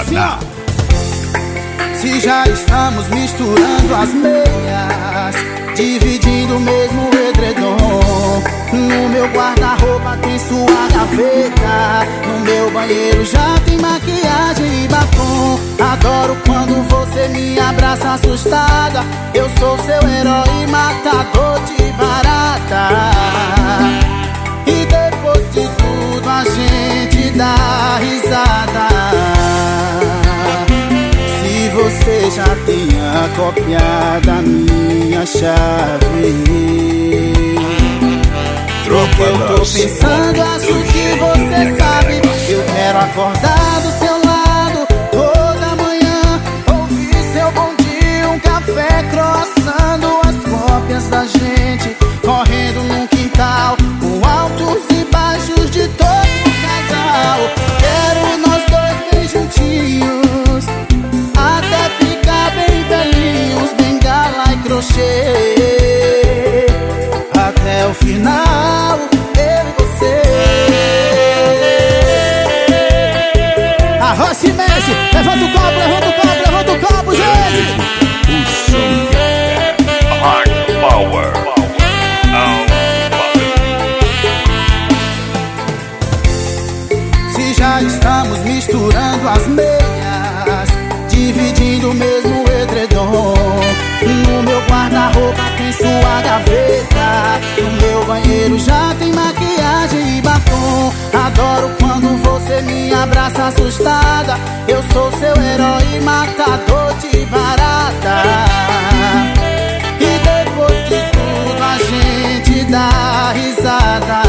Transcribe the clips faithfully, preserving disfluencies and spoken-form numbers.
assim, ó. Se já estamos misturando as meias, dividindo o mesmo edredom. No meu guarda-roupa tem sua gaveta, no meu banheiro já tem maquiagem e batom. Adoro quando você me abraça assustada. Eu sou seu herói matador de barata. E depois de tudo a gente dá risada. Se você já tinha copiado a minha chave, Tropa eu tô pensando, acho que você sabe. Eu quero acordar do seu lado toda manhã, ouvir seu bom dia, um café crossando as cópias da gente, correndo num quintal, com altos e baixos de todo o casal. Quero nós dois bem juntinhos, até ficar bem velhinhos, bengala e crochê, até o final, eu e você. Arroz e mexe, levanta o copo, levanta o copo, levanta o copo, gente. O som que é Hard Power. Se já estamos misturando as meias, dividindo o mesmo edredom. No meu guarda-roupa tem sua gaveta, no meu banheiro já tem maquiagem e batom. Adoro quando você me abraça assustada. Eu sou seu herói matador de barata. E depois de tudo a gente dá risada.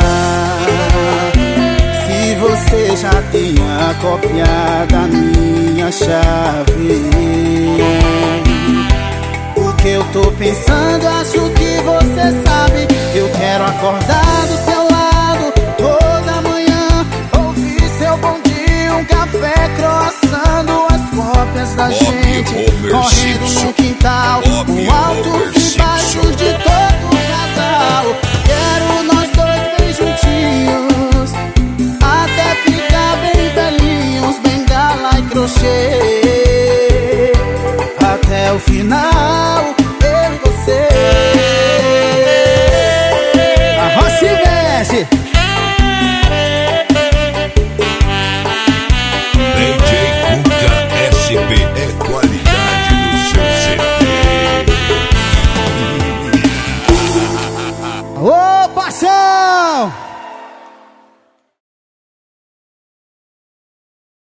Se você já tinha copiado a minha chave, o que eu tô pensando, acho que você sabe. Eu quero acordar do seu lado toda manhã, ouvir seu bom dia, um café crossando as cópias da gente, correndo no quintal, com altos e baixos de todo o casal. Quero nós dois bem juntinhos, até ficar bem velhinhos, bengala e crochê, até o final, eu e você. Arroz e mexe. D J Cuca S P é qualidade do seu C D. Ô, paixão!